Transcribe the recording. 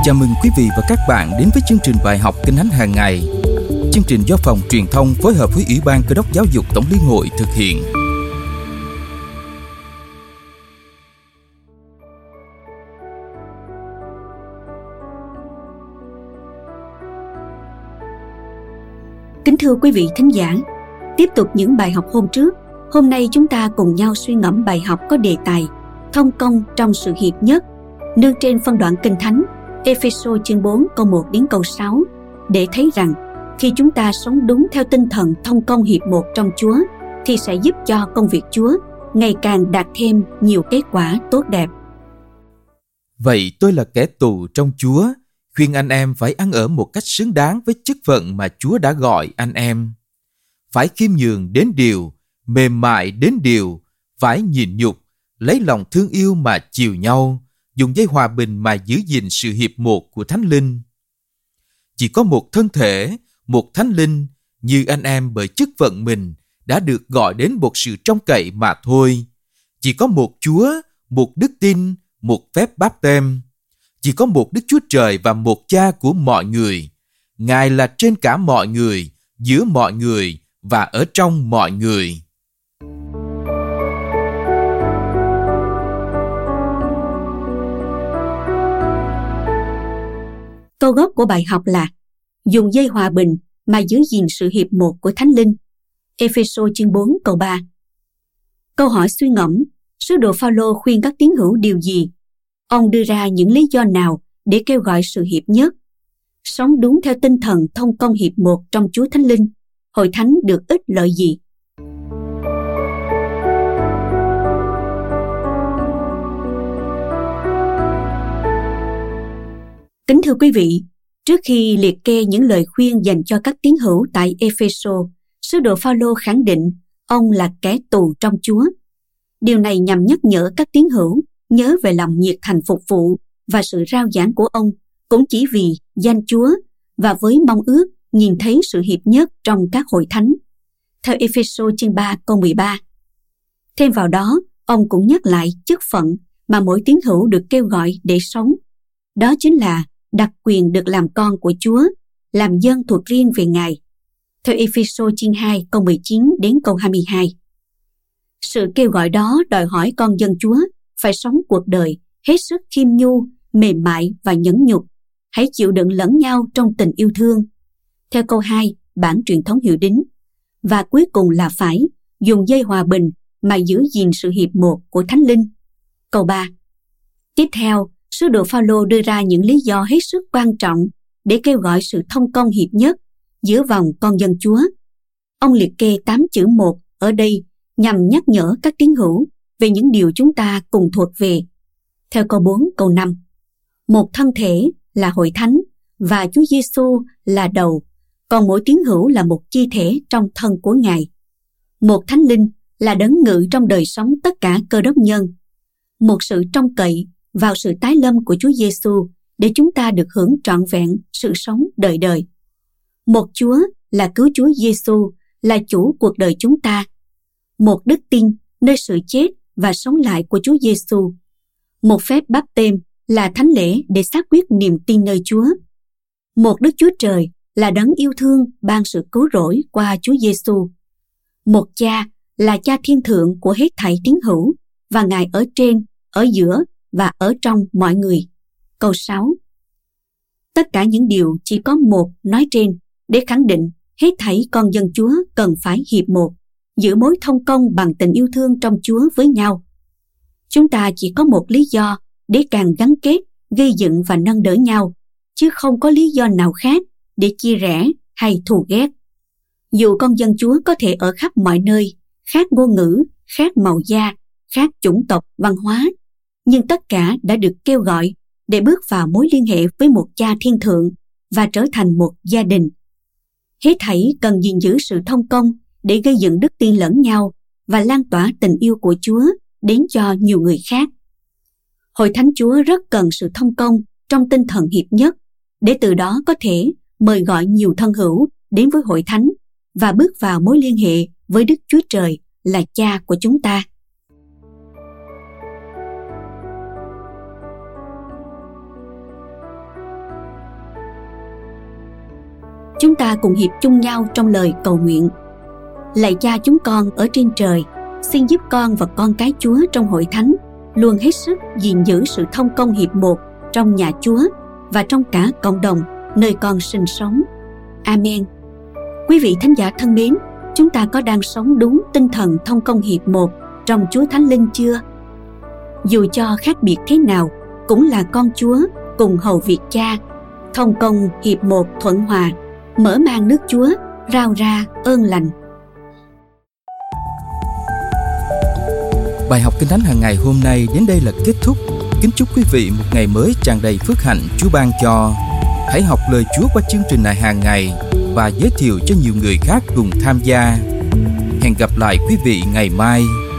Chào mừng quý vị và các bạn đến với chương trình bài học Kinh Thánh hàng ngày. Chương trình do Phòng Truyền thông phối hợp với Ủy ban Cơ đốc Giáo dục Tổng liên hội thực hiện. Kính thưa quý vị thính giả, tiếp tục những bài học hôm trước, hôm nay chúng ta cùng nhau suy ngẫm bài học có đề tài Thông công trong sự hiệp nhất, nương trên phân đoạn Kinh Thánh Ê-phê-sô chương 4 câu 1 đến câu 6, để thấy rằng khi chúng ta sống đúng theo tinh thần thông công hiệp một trong Chúa thì sẽ giúp cho công việc Chúa ngày càng đạt thêm nhiều kết quả tốt đẹp. Vậy tôi là kẻ tù trong Chúa, khuyên anh em phải ăn ở một cách xứng đáng với chức phận mà Chúa đã gọi anh em. Phải khiêm nhường đến điều, mềm mại đến điều, phải nhịn nhục, lấy lòng thương yêu mà chiều nhau, dùng dây hòa bình mà giữ gìn sự hiệp một của Thánh Linh. Chỉ có một thân thể, một Thánh Linh, như anh em bởi chức phận mình đã được gọi đến một sự trông cậy mà thôi. Chỉ có một Chúa, một đức tin, một phép báp-têm. Chỉ có một Đức Chúa Trời và một Cha của mọi người. Ngài là trên cả mọi người, giữa mọi người và ở trong mọi người. Câu gốc của bài học là dùng dây hòa bình mà giữ gìn sự hiệp một của Thánh Linh. Ê-phê-sô chương 4 câu 3. Câu hỏi suy ngẫm, sứ đồ Phao-lô khuyên các tín hữu điều gì? Ông đưa ra những lý do nào để kêu gọi sự hiệp nhất? Sống đúng theo tinh thần thông công hiệp một trong Chúa Thánh Linh, hội thánh được ích lợi gì? Kính thưa quý vị, trước khi liệt kê những lời khuyên dành cho các tín hữu tại Ê-phê-sô, sứ đồ Phao-lô khẳng định ông là kẻ tù trong Chúa. Điều này nhằm nhắc nhở các tín hữu nhớ về lòng nhiệt thành phục vụ và sự rao giảng của ông cũng chỉ vì danh Chúa và với mong ước nhìn thấy sự hiệp nhất trong các hội thánh. Theo Ê-phê-sô chương 3 câu 13. Thêm vào đó, ông cũng nhắc lại chức phận mà mỗi tín hữu được kêu gọi để sống. Đó chính là đặc quyền được làm con của Chúa, làm dân thuộc riêng về Ngài. Theo Ê-phê-sô chương 2 câu 19 đến câu 22. Sự kêu gọi đó đòi hỏi con dân Chúa phải sống cuộc đời hết sức khiêm nhu, mềm mại và nhẫn nhục. Hãy chịu đựng lẫn nhau trong tình yêu thương. Theo câu 2, bản truyền thống Hiệu Đính. Và cuối cùng là phải dùng dây hòa bình mà giữ gìn sự hiệp một của Thánh Linh. Câu 3. Tiếp theo, sứ đồ Phao-lô đưa ra những lý do hết sức quan trọng để kêu gọi sự thông công hiệp nhất giữa vòng con dân Chúa. Ông liệt kê 8 chữ một ở đây nhằm nhắc nhở các tín hữu về những điều chúng ta cùng thuộc về. Theo câu 4, câu 5, một thân thể là hội thánh và Chúa Giêsu là đầu, còn mỗi tín hữu là một chi thể trong thân của Ngài. Một Thánh Linh là đấng ngự trong đời sống tất cả cơ đốc nhân. Một sự trông cậy vào sự tái lâm của Chúa Giêsu để chúng ta được hưởng trọn vẹn sự sống đời đời. Một Chúa là cứu Chúa Giêsu là chủ cuộc đời chúng ta. Một đức tin nơi sự chết và sống lại của Chúa Giêsu. Một phép báp-têm là thánh lễ để xác quyết niềm tin nơi Chúa. Một Đức Chúa Trời là đấng yêu thương ban sự cứu rỗi qua Chúa Giêsu. Một Cha là Cha thiên thượng của hết thảy tín hữu và Ngài ở trên, ở giữa và ở trong mọi người. Câu 6. Tất cả những điều chỉ có một nói trên để khẳng định hết thảy con dân Chúa cần phải hiệp một, giữ mối thông công bằng tình yêu thương trong Chúa với nhau. Chúng ta chỉ có một lý do để càng gắn kết, gây dựng và nâng đỡ nhau, chứ không có lý do nào khác để chia rẽ hay thù ghét. Dù con dân Chúa có thể ở khắp mọi nơi, khác ngôn ngữ, khác màu da, khác chủng tộc, văn hóa, nhưng tất cả đã được kêu gọi để bước vào mối liên hệ với một Cha thiên thượng và trở thành một gia đình. Hết thảy cần gìn giữ sự thông công để gây dựng đức tin lẫn nhau và lan tỏa tình yêu của Chúa đến cho nhiều người khác. Hội thánh Chúa rất cần sự thông công trong tinh thần hiệp nhất để từ đó có thể mời gọi nhiều thân hữu đến với hội thánh và bước vào mối liên hệ với Đức Chúa Trời là Cha của chúng ta. Chúng ta cùng hiệp chung nhau trong lời cầu nguyện. Lạy Cha chúng con ở trên trời, xin giúp con và con cái Chúa trong hội thánh luôn hết sức gìn giữ sự thông công hiệp một trong nhà Chúa và trong cả cộng đồng nơi con sinh sống. Amen. Quý vị thính giả thân mến, chúng ta có đang sống đúng tinh thần thông công hiệp một trong Chúa Thánh Linh chưa? Dù cho khác biệt thế nào, cũng là con Chúa cùng hầu việc Cha, thông công hiệp một thuận hòa, mở mang nước Chúa, rao ra ơn lành. Bài học Kinh Thánh hàng ngày hôm nay đến đây là kết thúc. Kính chúc quý vị một ngày mới tràn đầy phước hạnh Chúa ban cho. Hãy học lời Chúa qua chương trình này hàng ngày và giới thiệu cho nhiều người khác cùng tham gia. Hẹn gặp lại quý vị ngày mai.